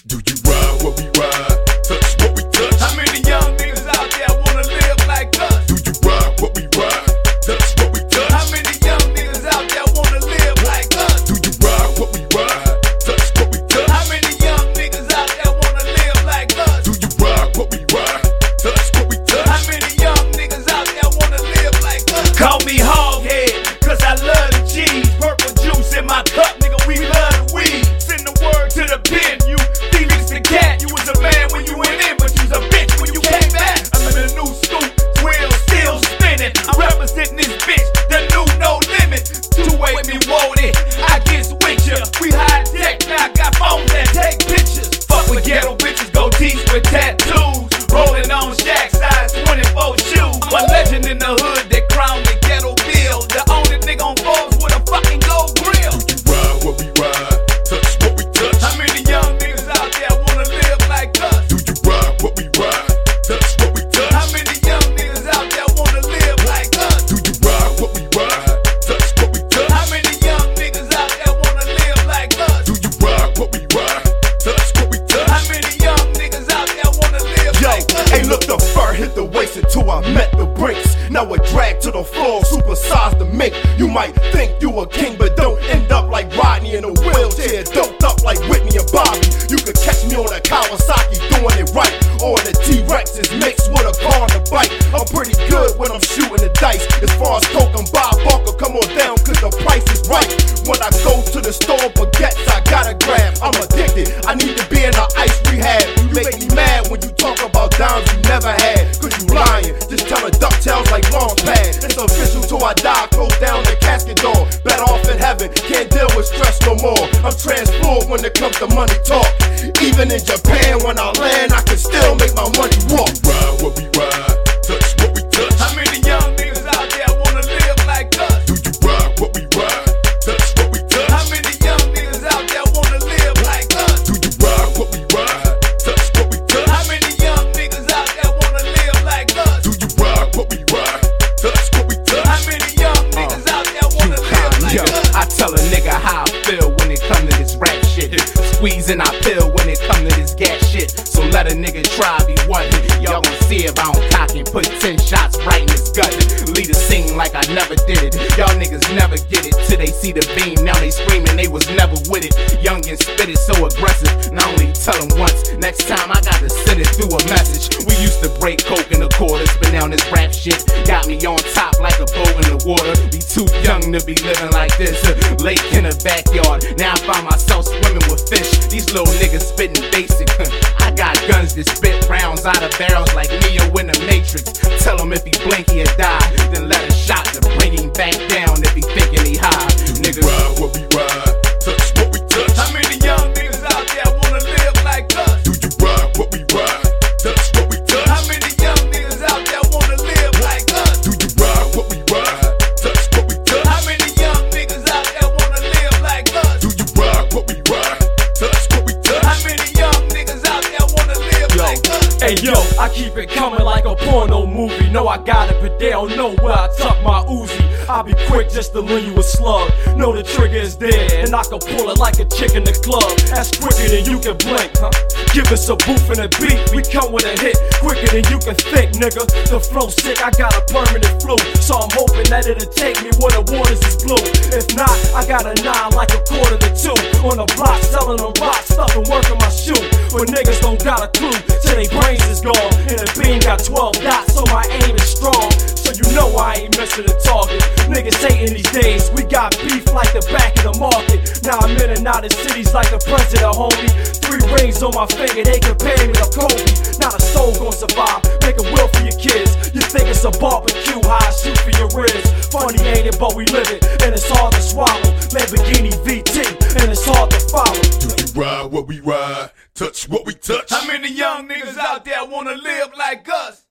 Do you ride what we ride? Touch what we touch. How many young niggas out there wanna live like us? Do you ride what we ride? Touch what we touch. How many young niggas out there wanna live like us? Do you ride what we ride? Touch what we touch. How many young niggas out there wanna live like us? Do you ride what we ride? Touch what we touch. How many young niggas out there wanna live like us? Call me Hoghead, cause I love the cheese. Purple juice in my cup, nigga, we love the weed. Send the word to the pen, you Felix the cat. You was a man when you went in, but you was a bitch when you came back. I'm in a new scoop, wheel still spinning. I'm representing this bitch, the new No Limit. Two-way me wrote it, I get with ya. We high tech, now I got phones that take pictures. Fuck with ghetto bitches, go deep with tattoos. Rolling on shack size 24 shoes. I'm a legend in the hood that crowned the ghetto bill. The only nigga on Forbes with a fucking gold grill. Do you ride what we ride? Touch what we touch. How many young niggas out there wanna live like us? Do you ride what we ride? Touch what we touch. How many young niggas out there wanna live like us? Do you ride what we ride? Touch what we touch. How many young niggas out there wanna live like us? Do you ride what we ride? Touch what we touch. How many young niggas out there wanna live like us? Hey, look, the fur hit the waist until I met the brakes. Now a drag to the floor, supersize the mink. You might think you a king, but don't end up like Rodney in a wheelchair, doped up like Whitney and Bobby. You could catch me on a Kawasaki doing it right, or the T-Rex is mixed with a car on the bike. I'm pretty good when I'm shooting the dice. As far as coke and Bob Barker, come on down, cause the price is right. When I go to the store, baguettes I gotta grab. I'm addicted, I need to be in an ice rehab. You make me mad when you talk about dimes you never had, cause you lying, just telling ducktails like launch pad. It's official till I die, close down the casket door. Better off in heaven, can't deal with stress no more. I'm transformed when it comes to money talk. Even in Japan when I land, I can still make my money walk. Ride what we ride, touch what we touch. How many young niggas out there wanna live like us? Do you ride what we ride? Touch what we touch. How many young niggas out there wanna live like us? Do you ride what we ride? Touch what we touch. How many young niggas out there wanna live like us? Do you ride what we ride? Touch what we touch. How many young niggas out there wanna live like us? I tell a nigga how I feel when it come to this rap shit. Squeezing I pill when it come to this gas shit. So let a nigga try be what y'all gon' see if I don't cock and put 10 shots right in his gut. Lead a scene like I never did it. Y'all niggas never get it till they see the beam. Now they screaming they was never with it. Young and spit it so aggressive. Not only tell them once, next time I gotta send it through a message. We used to break coke in the quarters, but now this rap shit got me on top like a boat in the water. We too young to be living like this. Lake in the backyard, now I find myself swimming with fish. These little niggas spitting basic. I got guns that spit rounds out of barrels like Neo in the Matrix. Tell him if he blink he'll die, then let a shot to bring him back down if he thinking he high. Niggas Ride what we ride, touch what we touch. How many young niggas out there wanna live like us? Do you ride what we ride? Touch what we touch. How many young niggas out there wanna live like us? Do you ride what we ride? Touch what we touch. How many young niggas out there wanna live like us? Do you ride what we ride? Touch what we touch. How many young niggas out there wanna live like us? Hey yo, I keep it coming like a porno movie. Know I got it, but they don't know where I tuck my Uzi. I'll be quick just to leave you a slug. Know the trigger is there, and I can pull it like a chick in the club. That's quicker than you can blink, huh? Give us a booth and a beat, we come with a hit quicker than you can think, nigga. The flow sick, I got a permanent flu, so I'm hoping that it'll take me where the waters is blue. If not, I got a 9 like a quarter to 2 on the block, selling them rocks, stuffing work in my shoe. But niggas don't got a clue till they brains is gone, and the beam got 12 dots, so my aim is strong. So you know I ain't missing the target. Niggas hating these days, we got beef like the back of the market. Now I'm in and out of cities like the president, homie. 3 rings on my finger, they compare me to Kobe. Not a soul gon' survive, make a will for your kids. You think it's a barbecue, how I shoot for your ribs. Funny ain't it, but we live it, and it's hard to swallow. Lamborghini VT, and it's hard to follow. Do you ride what we ride? Touch what we touch. How many young niggas out there wanna live like us?